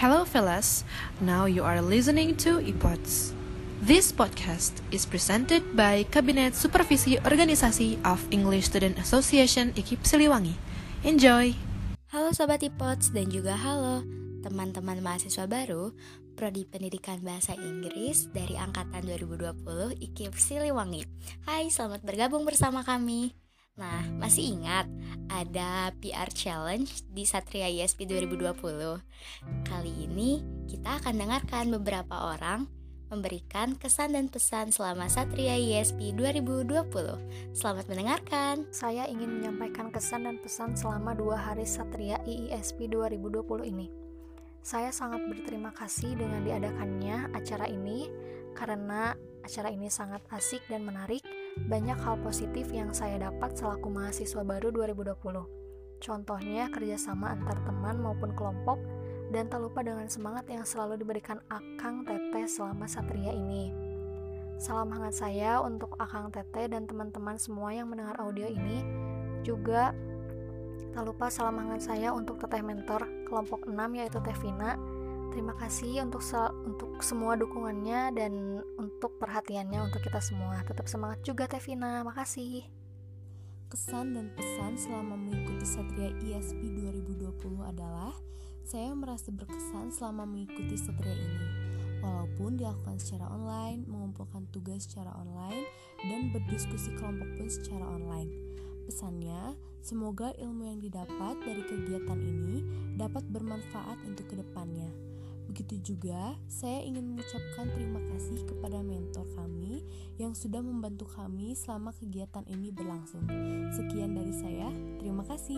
Hello fellas, now you are listening to ePods. This podcast is presented by Kabinet Supervisi Organisasi of English Student Association IKIP Siliwangi. Enjoy! Halo Sobat ePods dan juga halo teman-teman mahasiswa baru Prodi Pendidikan Bahasa Inggris dari Angkatan 2020 IKIP Siliwangi. Hai, selamat bergabung bersama kami. Nah, masih ingat ada PR Challenge di Satria ISP 2020? Kali ini kita akan dengarkan beberapa orang memberikan kesan dan pesan selama Satria ISP 2020. Selamat mendengarkan. Saya ingin menyampaikan kesan dan pesan selama 2 hari Satria IISP 2020 ini. Saya sangat berterima kasih dengan diadakannya acara ini karena acara ini sangat asik dan menarik. Banyak hal positif yang saya dapat selaku mahasiswa baru 2020. Contohnya kerjasama antar teman maupun kelompok, dan tak lupa dengan semangat yang selalu diberikan Akang Teteh selama Satria ini. Salam hangat saya untuk Akang Teteh dan teman-teman semua yang mendengar audio ini. Juga tak lupa salam hangat saya untuk Teteh Mentor kelompok 6 yaitu Teh Vina. Terima kasih untuk semua dukungannya dan untuk perhatiannya untuk kita semua. Tetap semangat juga Teh Vina, makasih. Kesan dan pesan selama mengikuti Satria ISP 2020 adalah saya merasa berkesan selama mengikuti Satria ini. Walaupun dilakukan secara online, mengumpulkan tugas secara online, dan berdiskusi kelompok pun secara online. Pesannya, semoga ilmu yang didapat dari kegiatan ini dapat bermanfaat untuk kedepannya. Begitu juga, saya ingin mengucapkan terima kasih kepada mentor kami yang sudah membantu kami selama kegiatan ini berlangsung. Sekian dari saya, terima kasih.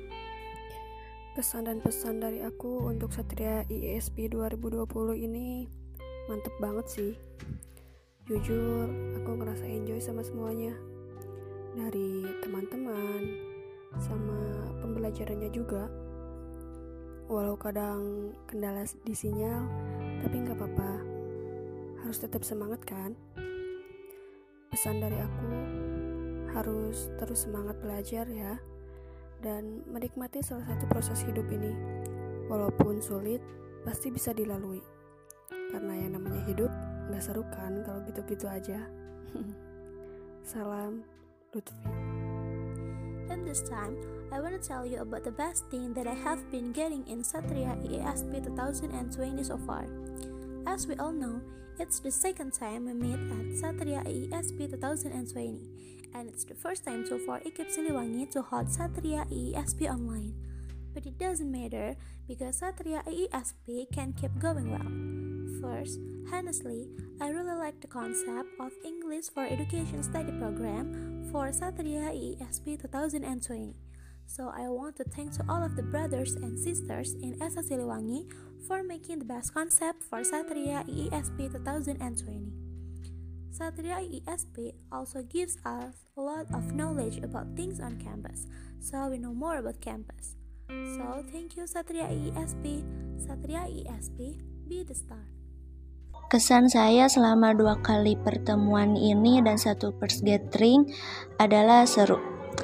Kesan dan pesan dari aku untuk Satria IISP 2020 ini mantep banget sih. Jujur, aku ngerasa enjoy sama semuanya. Dari teman-teman, sama pembelajarannya juga. Walau kadang kendala di sinyal, tapi gak apa-apa. Harus tetap semangat kan? Pesan dari aku, harus terus semangat belajar ya. Dan menikmati salah satu proses hidup ini. Walaupun sulit, pasti bisa dilalui. Karena yang namanya hidup gak seru kan kalau gitu-gitu aja. Salam, Lutfi. And this time, I want to tell you about the best thing that I have been getting in Satria IISP 2020 so far. As we all know, it's the second time we meet at Satria IISP 2020, and it's the first time so far IKIP Siliwangi to hold Satria IISP online. But it doesn't matter because Satria IISP can keep going well. First, honestly, I really like the concept of English for Education study program for Satria IISP 2020. So I want to thank to all of the brothers and sisters in SA Siliwangi for making the best concept for Satria IISP 2020. Satria IISP also gives us a lot of knowledge about things on campus, so we know more about campus. So thank you Satria IISP. Satria IISP, be the star. Kesan saya selama 2 kali pertemuan ini dan 1 first gathering adalah seru.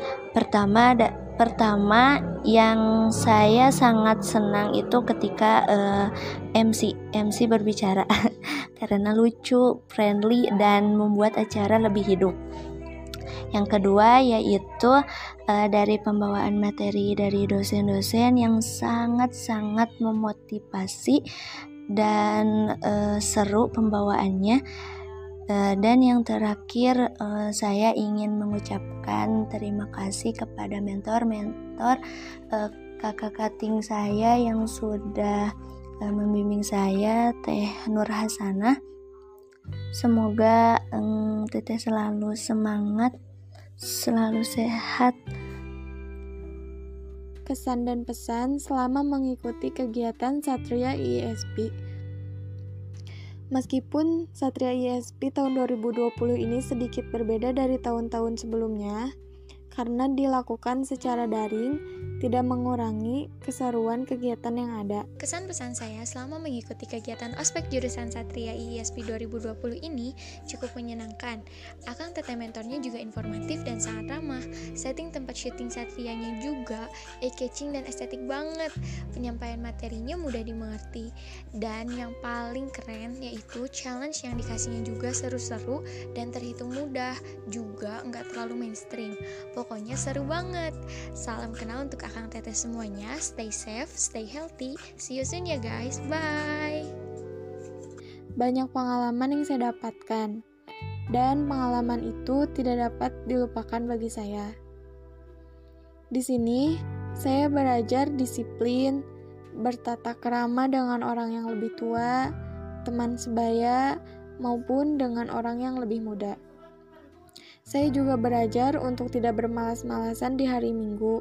Pertama yang saya sangat senang itu ketika MC berbicara karena lucu, friendly, dan membuat acara lebih hidup. Yang kedua yaitu dari pembawaan materi dari dosen-dosen yang sangat-sangat memotivasi dan seru pembawaannya. Dan yang terakhir, saya ingin mengucapkan terima kasih kepada mentor kakak kating saya yang sudah membimbing saya, Teh Nur Hasanah. Semoga Teteh selalu semangat, selalu sehat. Kesan dan pesan selama mengikuti kegiatan Satria IISP. Meskipun Satria IISP tahun 2020 ini sedikit berbeda dari tahun-tahun sebelumnya, karena dilakukan secara daring tidak mengurangi keseruan kegiatan yang ada. Kesan pesan saya selama mengikuti kegiatan ospek jurusan Satria IISP 2020 ini cukup menyenangkan. Akang teteh mentornya juga informatif dan sangat ramah. Setting tempat syuting Satrianya juga eye-catching dan estetik banget. Penyampaian materinya mudah dimengerti. Dan yang paling keren yaitu challenge yang dikasihnya juga seru-seru dan terhitung mudah, juga nggak terlalu mainstream. Pokoknya seru banget. Salam kenal untuk akang teteh semuanya. Stay safe, stay healthy. See you soon ya guys. Bye. Banyak pengalaman yang saya dapatkan, dan pengalaman itu tidak dapat dilupakan bagi saya. Di sini, saya belajar disiplin, bertata krama dengan orang yang lebih tua, teman sebaya, maupun dengan orang yang lebih muda. Saya juga belajar untuk tidak bermalas-malasan di hari Minggu.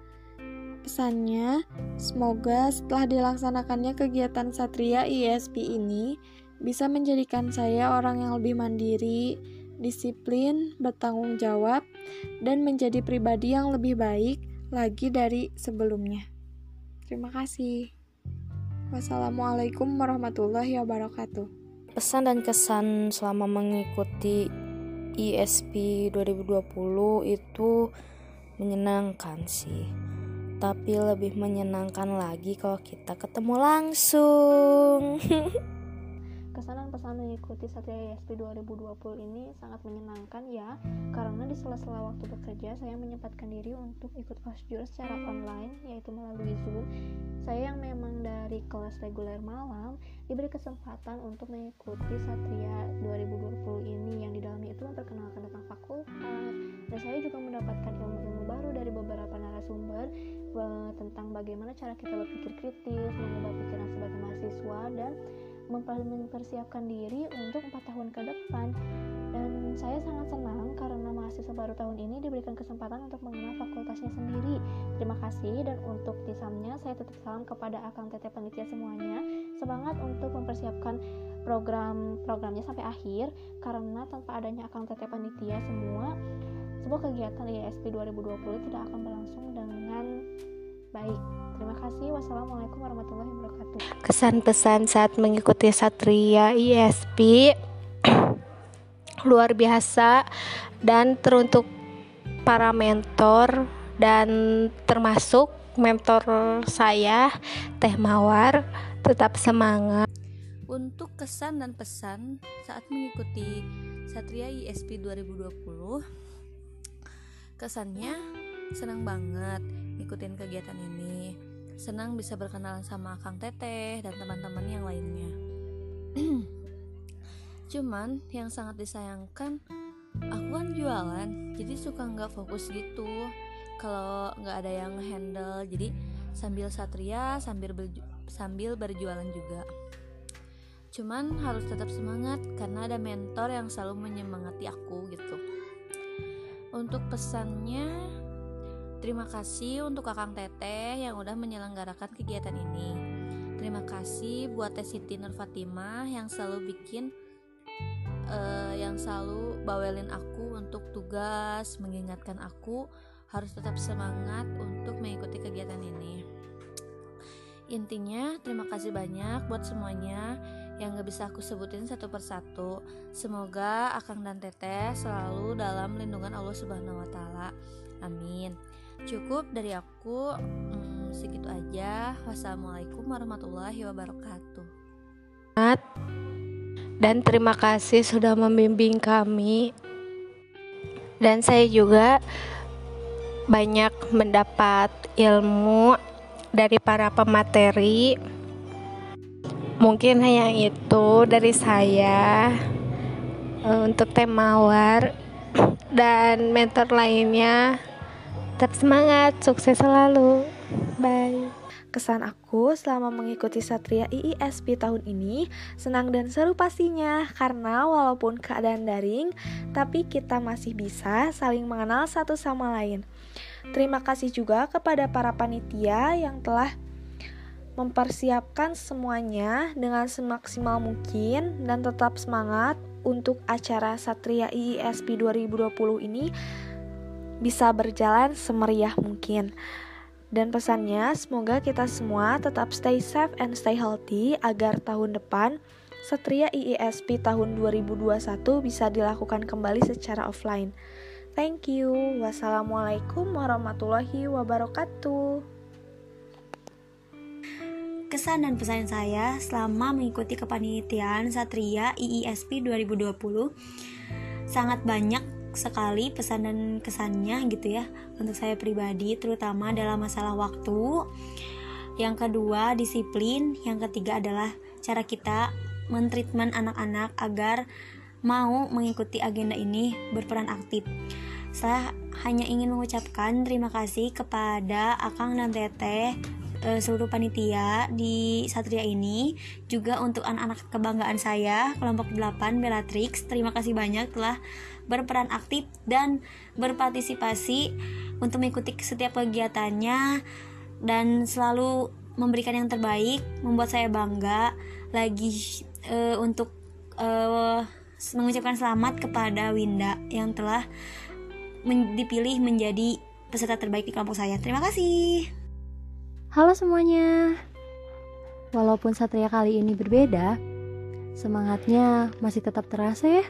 Pesannya, semoga setelah dilaksanakannya kegiatan Satria IISP ini bisa menjadikan saya orang yang lebih mandiri, disiplin, bertanggung jawab, dan menjadi pribadi yang lebih baik lagi dari sebelumnya. Terima kasih. Wassalamualaikum warahmatullahi wabarakatuh. Pesan dan kesan selama mengikuti ISP 2020 itu menyenangkan sih. Tapi lebih menyenangkan lagi kalau kita ketemu langsung. Kesan dan pesan mengikuti Satria ISP 2020 ini sangat menyenangkan ya, karena di sela-sela waktu bekerja saya menyempatkan diri untuk ikut osjur secara online, yaitu melalui Zoom. Saya yang memang dari kelas reguler malam diberi kesempatan untuk mengikuti Satria 2020 ini, yang di dalamnya itu memperkenalkan tentang fakultas, dan saya juga mendapatkan ilmu-ilmu baru dari beberapa narasumber tentang bagaimana cara kita berpikir kritis, mengubah pikiran sebagai mahasiswa, dan mempersiapkan diri untuk 4 tahun ke depan. Dan saya sangat senang karena mahasiswa baru tahun ini diberikan kesempatan untuk mengenal fakultasnya sendiri. Terima kasih, dan untuk tisamnya saya tetap salam kepada akang teteh panitia semuanya. Semangat untuk mempersiapkan programnya sampai akhir, karena tanpa adanya akang teteh panitia semua, sebuah kegiatan ISP 2020 tidak akan berlangsung dengan baik. Terima kasih. Wassalamualaikum warahmatullahi wabarakatuh. Kesan pesan saat mengikuti Satria ISP luar biasa, dan teruntuk para mentor dan termasuk mentor saya Teh Mawar, tetap semangat. Untuk kesan dan pesan saat mengikuti Satria ISP 2020, kesannya senang banget ikutin kegiatan ini. Senang bisa berkenalan sama Kang Teteh dan teman-teman yang lainnya. Cuman yang sangat disayangkan, aku kan jualan, jadi suka nggak fokus gitu kalau nggak ada yang handle. Jadi sambil Satria sambil berjualan juga. Cuman harus tetap semangat karena ada mentor yang selalu menyemangati aku gitu. Untuk pesannya, terima kasih untuk Kakang Teteh yang udah menyelenggarakan kegiatan ini. Terima kasih buat Teh Siti Nur Fatimah yang selalu selalu bawelin aku untuk tugas, mengingatkan aku harus tetap semangat untuk mengikuti kegiatan ini. Intinya, terima kasih banyak buat semuanya yang gak bisa aku sebutin satu persatu. Semoga Akang dan Teteh selalu dalam lindungan Allah Subhanahu wa Ta'ala. Amin. Cukup dari aku, segitu aja. Wassalamualaikum warahmatullahi wabarakatuh. Dan terima kasih sudah membimbing kami. Dan saya juga banyak mendapat ilmu dari para pemateri. Mungkin hanya itu dari saya. Untuk Teh Mawar dan mentor lainnya, tetap semangat, sukses selalu. Bye. Kesan aku selama mengikuti Satria IISP tahun ini senang dan seru pastinya, karena walaupun keadaan daring, tapi kita masih bisa saling mengenal satu sama lain. Terima kasih juga kepada para panitia yang telah mempersiapkan semuanya dengan semaksimal mungkin, dan tetap semangat untuk acara Satria IISP 2020 ini bisa berjalan semeriah mungkin. Dan pesannya, semoga kita semua tetap stay safe and stay healthy agar tahun depan Satria IISP tahun 2021 bisa dilakukan kembali secara offline. Thank you. Wassalamualaikum warahmatullahi wabarakatuh. Kesan dan pesan saya selama mengikuti kepanitiaan Satria IISP 2020 sangat banyak sekali pesan dan kesannya gitu ya untuk saya pribadi, terutama dalam masalah waktu. Yang kedua, disiplin. Yang ketiga adalah cara kita mentreatment anak-anak agar mau mengikuti agenda ini berperan aktif. Saya hanya ingin mengucapkan terima kasih kepada Akang dan Teteh, seluruh panitia di Satria ini, juga untuk anak-anak kebanggaan saya, kelompok 8 Bellatrix. Terima kasih banyak telah berperan aktif dan berpartisipasi untuk mengikuti setiap kegiatannya dan selalu memberikan yang terbaik, membuat saya bangga lagi untuk mengucapkan selamat kepada Winda yang telah dipilih menjadi peserta terbaik di kelompok saya. Terima kasih. Halo semuanya. Walaupun Satria kali ini berbeda, semangatnya masih tetap terasa ya.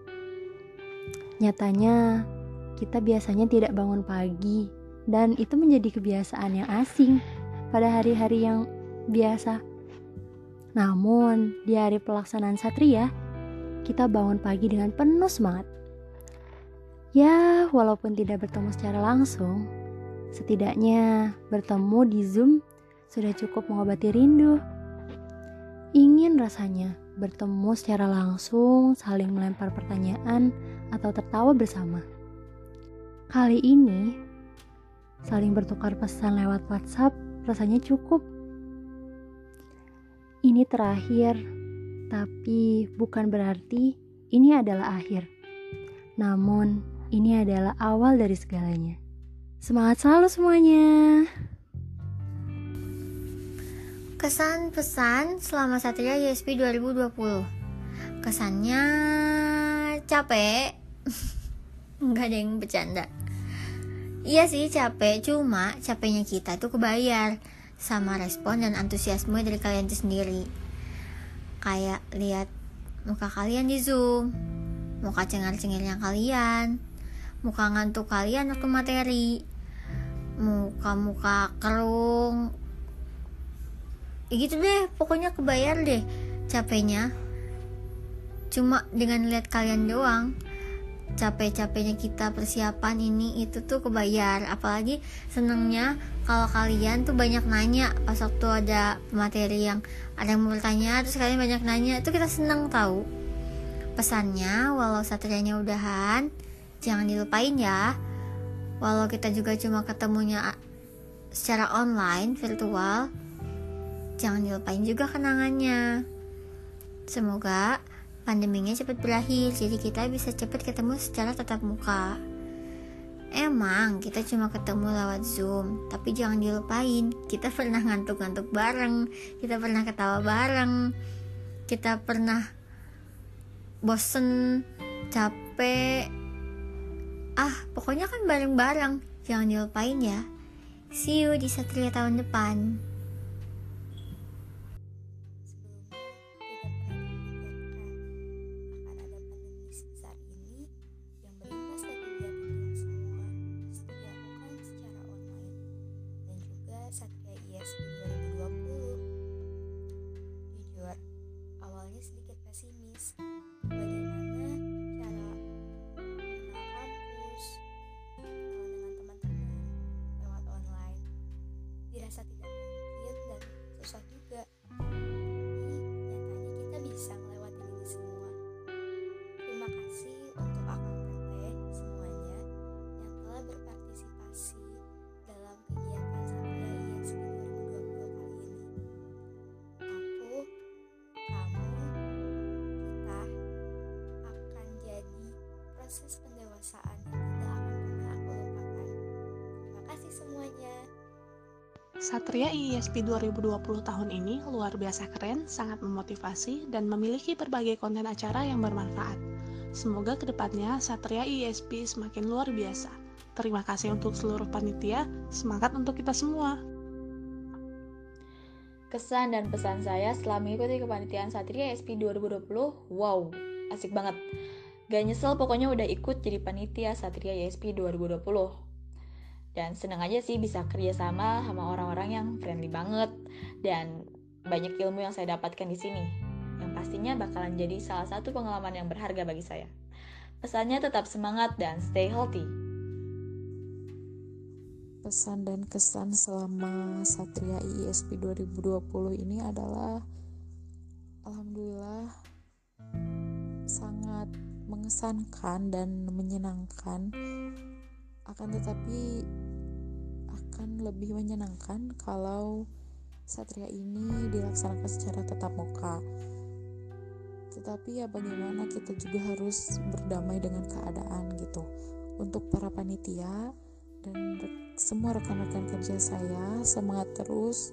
Nyatanya, kita biasanya tidak bangun pagi, dan itu menjadi kebiasaan yang asing pada hari-hari yang biasa. Namun, di hari pelaksanaan Satria, kita bangun pagi dengan penuh semangat. Ya, walaupun tidak bertemu secara langsung, setidaknya bertemu di Zoom sudah cukup mengobati rindu. Ingin rasanya bertemu secara langsung, saling melempar pertanyaan, atau tertawa bersama. Kali ini, saling bertukar pesan lewat WhatsApp rasanya cukup. Ini terakhir, tapi bukan berarti ini adalah akhir. Namun, ini adalah awal dari segalanya. Semangat selalu semuanya. Kesan pesan selama Satria ISP 2020. Kesannya capek. Enggak ada yang bercanda. Iya sih capek, cuma capeknya kita tuh kebayar sama respon dan antusiasme dari kalian itu sendiri. Kayak lihat muka kalian di Zoom, muka cengar-cengirnya kalian, muka ngantuk kalian waktu materi, muka-muka kerung, ya gitu deh, pokoknya kebayar deh capeknya. Cuma dengan lihat kalian doang, capek-capeknya kita persiapan ini itu tuh kebayar. Apalagi senengnya kalau kalian tuh banyak nanya pas waktu ada materi yang ada yang mau bertanya, terus kalian banyak nanya, itu kita seneng tahu. Pesannya, walau Satrianya udahan, jangan dilupain ya. Walau kita juga cuma ketemunya secara online, virtual, jangan dilupain juga kenangannya. Semoga pandeminya cepat berakhir, jadi kita bisa cepat ketemu secara tatap muka. Emang kita cuma ketemu lewat Zoom, tapi jangan dilupain, kita pernah ngantuk-ngantuk bareng, kita pernah ketawa bareng, kita pernah bosen, capek, pokoknya kan bareng-bareng. Jangan dilupain ya. See you di Satria tahun depan. Satria ISP 2020. Jujur, awalnya sedikit pesimis. Bagaimana cara mengenal kampus, kenalan dengan teman-teman lewat online. Dirasa tidak mungkin dan susah juga. Tapi nyatanya kita bisa ngelewatin ini semua. Terima kasih untuk Akang Teteh semuanya yang telah berpartisipasi dalam kegiatan Satria ISP 2020 kali ini. Aku, kamu, kita akan jadi proses pendewasaan yang tidak akan pernah aku lupakan. Terima kasih semuanya. Satria IISP 2020 tahun ini luar biasa keren, sangat memotivasi, dan memiliki berbagai konten acara yang bermanfaat. Semoga kedepannya Satria IISP semakin luar biasa. Terima kasih untuk seluruh panitia, semangat untuk kita semua. Kesan dan pesan saya setelah mengikuti kepanitiaan Satria ISP 2020, wow, asik banget. Gak nyesel pokoknya udah ikut jadi panitia Satria ISP 2020. Dan seneng aja sih bisa kerjasama sama orang-orang yang friendly banget. Dan banyak ilmu yang saya dapatkan di sini. Yang pastinya bakalan jadi salah satu pengalaman yang berharga bagi saya. Pesannya tetap semangat dan stay healthy. Pesan dan kesan selama Satria IISP 2020 ini adalah alhamdulillah sangat mengesankan dan menyenangkan, akan tetapi akan lebih menyenangkan kalau Satria ini dilaksanakan secara tatap muka. Tetapi ya bagaimana, kita juga harus berdamai dengan keadaan gitu. Untuk para panitia dan semua rekan-rekan kerja saya, semangat terus.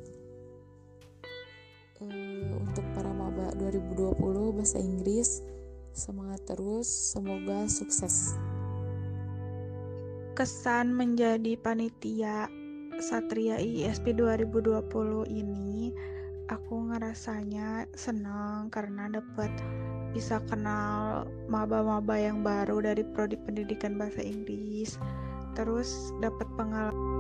Untuk para maba 2020 bahasa Inggris, semangat terus, semoga sukses. Kesan menjadi panitia Satria IISP 2020 ini, aku ngerasanya senang karena dapat bisa kenal maba-maba yang baru dari prodi pendidikan bahasa Inggris. Terus dapat pengalaman